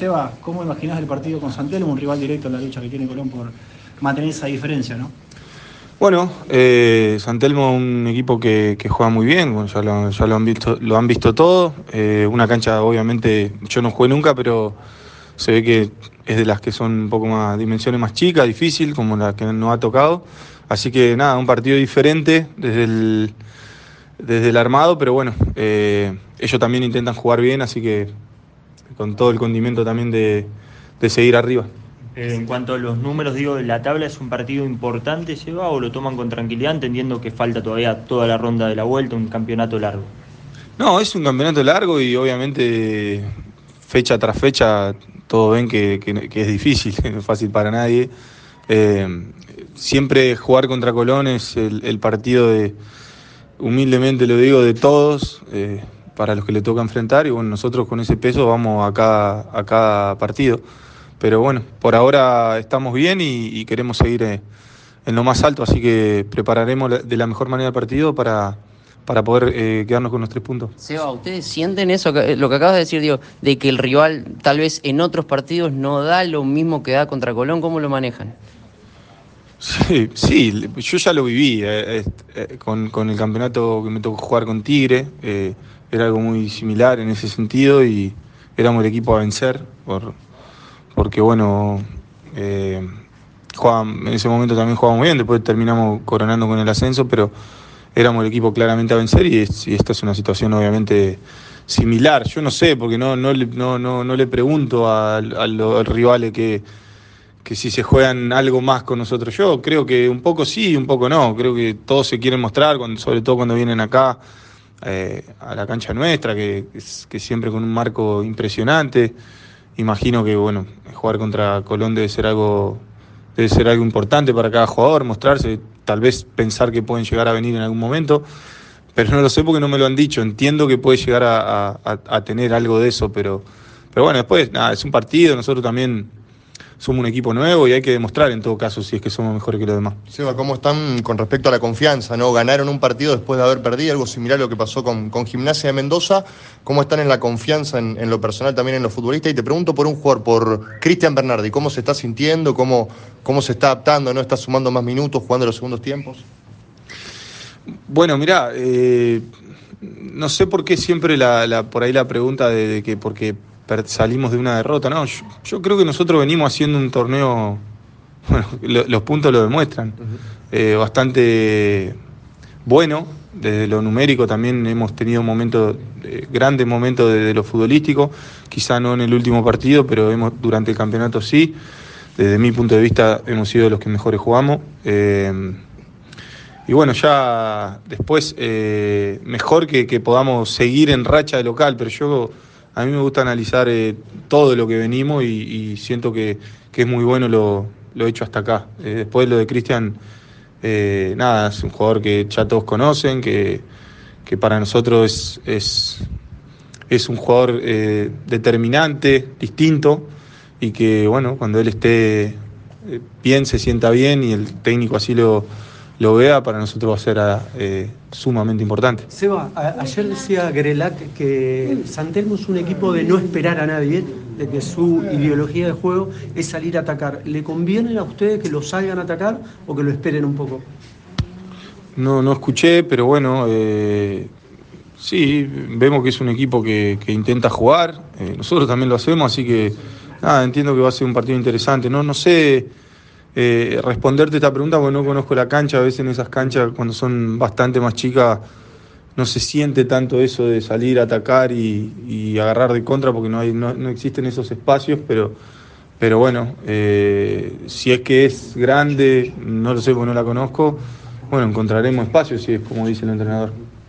Seba, ¿cómo imaginás el partido con San Telmo, un rival directo en la lucha que tiene Colón por mantener esa diferencia, ¿no? Bueno, San Telmo es un equipo que juega muy bien, bueno, ya lo han visto todo. Una cancha, obviamente, yo no jugué nunca, pero se ve que es de las que son un poco más, dimensiones más chicas, difícil, como la que nos ha tocado. Así que nada, un partido diferente desde el armado, pero bueno, ellos también intentan jugar bien, así que con todo el condimento también de seguir arriba. En cuanto a los números, digo, ¿la tabla es un partido importante, Seba, o lo toman con tranquilidad, entendiendo que falta todavía toda la ronda de la vuelta, un campeonato largo? No, es un campeonato largo y obviamente fecha tras fecha todos ven que es difícil, que no es fácil para nadie. Siempre jugar contra Colón es el partido humildemente lo digo, de todos, para los que le toca enfrentar, y bueno, nosotros con ese peso vamos a cada partido. Pero bueno, por ahora estamos bien y queremos seguir en lo más alto, así que prepararemos de la mejor manera el partido para poder quedarnos con los 3 puntos. Seba, ¿ustedes sienten eso, lo que acabas de decir, digo, de que el rival tal vez en otros partidos no da lo mismo que da contra Colón? ¿Cómo lo manejan? Sí, yo ya lo viví con el campeonato que me tocó jugar con Tigre, era algo muy similar en ese sentido y éramos el equipo a vencer, porque bueno, en ese momento también jugábamos bien, después terminamos coronando con el ascenso, pero éramos el equipo claramente a vencer y esta es una situación obviamente similar. Yo no sé, porque no le pregunto a los rivales que si se juegan algo más con nosotros. Yo creo que un poco sí, un poco no. Creo que todos se quieren mostrar, sobre todo cuando vienen acá a la cancha nuestra, que siempre con un marco impresionante. Imagino que bueno, jugar contra Colón debe ser algo importante para cada jugador, mostrarse, tal vez pensar que pueden llegar a venir en algún momento, pero no lo sé porque no me lo han dicho. Entiendo que puede llegar a tener algo de eso, pero bueno, después nada, es un partido, nosotros también somos un equipo nuevo y hay que demostrar en todo caso si es que somos mejores que los demás. Seba, ¿cómo están con respecto a la confianza, ¿no? Ganaron un partido después de haber perdido, algo similar a lo que pasó con Gimnasia de Mendoza. ¿Cómo están en la confianza en lo personal, también en lo futbolista? Y te pregunto por un jugador, por Cristian Bernardi, ¿cómo se está sintiendo? ¿Cómo se está adaptando? ¿No está sumando más minutos, jugando los segundos tiempos? Bueno, mirá, no sé por qué siempre por ahí la pregunta de que porque salimos de una derrota. No, yo creo que nosotros venimos haciendo un torneo, bueno, los puntos lo demuestran, bastante bueno. Desde lo numérico también hemos tenido grandes momentos de lo futbolístico, quizá no en el último partido, pero durante el campeonato sí. Desde mi punto de vista hemos sido los que mejores jugamos. Y bueno, ya después mejor que podamos seguir en racha de local, pero a mí me gusta analizar todo lo que venimos y siento que es muy bueno lo hecho hasta acá. Después lo de Cristian, nada, es un jugador que ya todos conocen, que para nosotros es un jugador determinante, distinto, y que bueno, cuando él esté bien, se sienta bien y el técnico así lo vea, para nosotros va a ser sumamente importante. Seba, ayer decía Grelac que San Telmo es un equipo de no esperar a nadie, de que su ideología de juego es salir a atacar. ¿Le conviene a ustedes que lo salgan a atacar o que lo esperen un poco? No escuché, pero bueno, sí, vemos que es un equipo que intenta jugar, nosotros también lo hacemos, así que nada, entiendo que va a ser un partido interesante. No sé responderte esta pregunta porque no conozco la cancha. A veces en esas canchas, cuando son bastante más chicas, no se siente tanto eso de salir a atacar y agarrar de contra, porque no existen esos espacios, pero bueno, si es que es grande, no lo sé porque no la conozco, bueno, encontraremos espacios, si es como dice el entrenador.